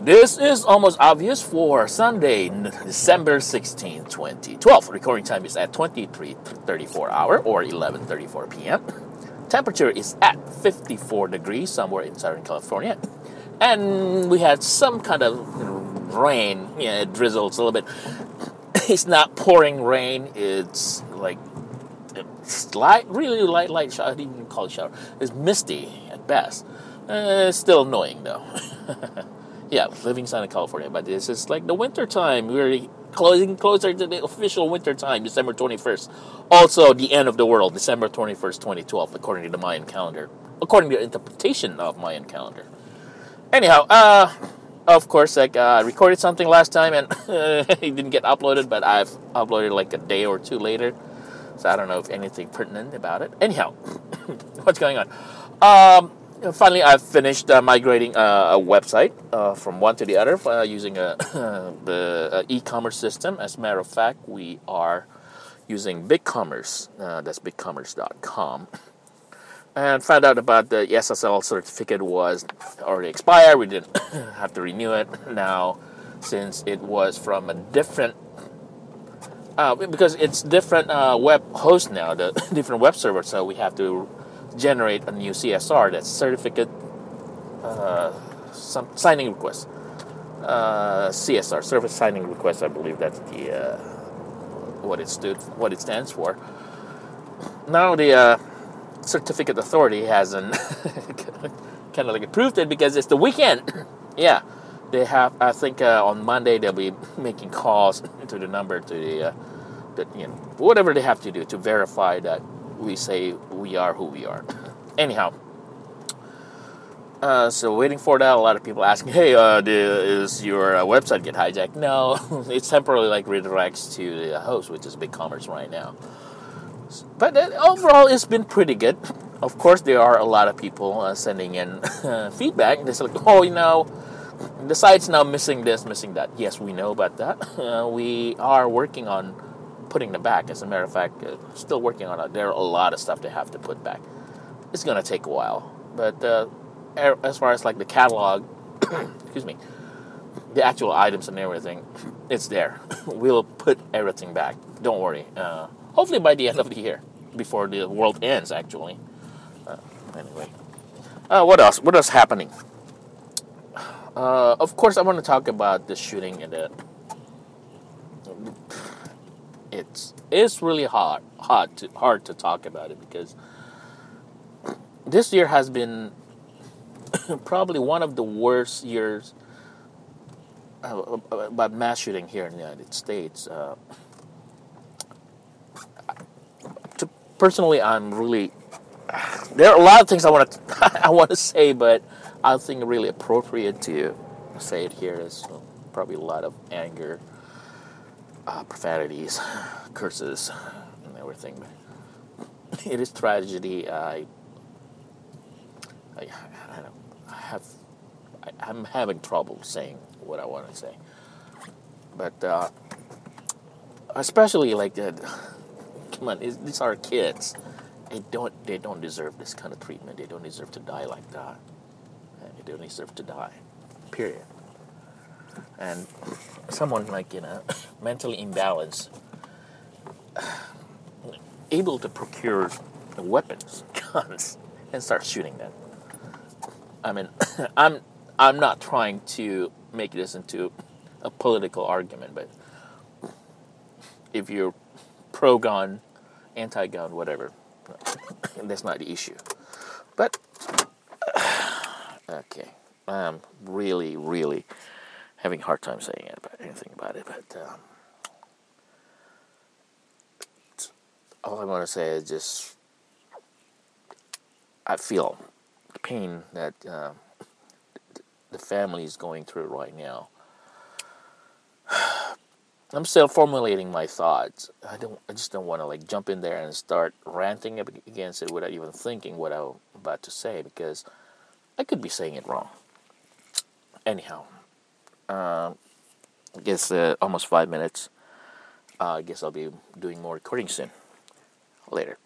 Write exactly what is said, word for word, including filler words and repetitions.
This is almost obvious for Sunday, December sixteenth, twenty twelve. Recording time is at twenty-three thirty-four hour or eleven thirty-four p.m. Temperature is at fifty-four degrees somewhere in Southern California. And we had some kind of rain. Yeah, it drizzles a little bit. It's not pouring rain. It's like it's light, really light, light shower. I didn't even call it shower. It's misty at best. Uh, it's still annoying though. Yeah, living in Southern California, but this is like the winter time. We're closing closer to the official winter time, December twenty-first. Also, the end of the world, December twenty-first, twenty twelve, according to the Mayan calendar, according to the interpretation of Mayan calendar. Anyhow, uh, of course, like uh, I recorded something last time and uh, it didn't get uploaded, but I've uploaded like a day or two later, so I don't know if anything pertinent about it. Anyhow, what's going on? Um. Finally, I've finished uh, migrating uh, a website uh, from one to the other uh, using a, the uh, e-commerce system. As a matter of fact, we are using BigCommerce. Uh, that's big commerce dot com. And found out about the S S L certificate was already expired. We didn't have to renew it. Now, since it was from a different... Uh, because it's different uh, web host now, the different web server, so we have to generate a new C S R, that's certificate uh, some signing request, uh, C S R, service signing request. I believe that's the uh, what it stood, what it stands for. Now the uh, certificate authority hasn't kind of like approved it because it's the weekend. Yeah, they have. I think uh, on Monday they'll be making calls to the number to the, uh, the you know whatever they have to do to verify that we say we are who we are. Anyhow, uh, so waiting for that. A lot of people asking, "Hey, uh, is your uh, website get hijacked?" No, it's temporarily like redirects to the host, which is BigCommerce right now. But uh, overall, it's been pretty good. Of course, there are a lot of people uh, sending in uh, feedback. They're like, "Oh, you know, the site's now missing this, missing that." Yes, we know about that. Uh, we are working on putting them back. As a matter of fact, uh, still working on it. There are a lot of stuff they have to put back. It's going to take a while. But uh, as far as like the catalog, excuse me, the actual items and everything, it's there. We'll put everything back. Don't worry. Uh, hopefully by the end of the year, before the world ends, actually. Uh, anyway. Uh, what else? What else happening? Uh, of course, I want to talk about the shooting and the... It's it's really hard hard to hard to talk about it because this year has been probably one of the worst years uh, about mass shooting here in the United States. Uh, to, personally, I'm really there are a lot of things I want to I want to say, but I think really appropriate to say it here is probably a lot of anger. Uh, profanities, curses, and everything. It is tragedy. I, I, I, don't, I have, I, I'm having trouble saying what I want to say. But uh, especially like that. Come on, these are kids. They don't, they don't deserve this kind of treatment. They don't deserve to die like that. They don't deserve to die. Period. And someone like, you know, mentally imbalanced, able to procure weapons, guns, and start shooting them. I mean, I'm I'm not trying to make this into a political argument, but if you're pro-gun, anti-gun, whatever, that's not the issue. But okay, I'm really, really having a hard time saying it about anything about it, but um, all I want to say is just I feel the pain that uh, the family is going through right now. I'm still formulating my thoughts. I don't. I just don't want to like jump in there and start ranting against it without even thinking what I'm about to say because I could be saying it wrong. Anyhow. Uh, I guess uh, almost five minutes. Uh, I guess I'll be doing more recording soon. Later.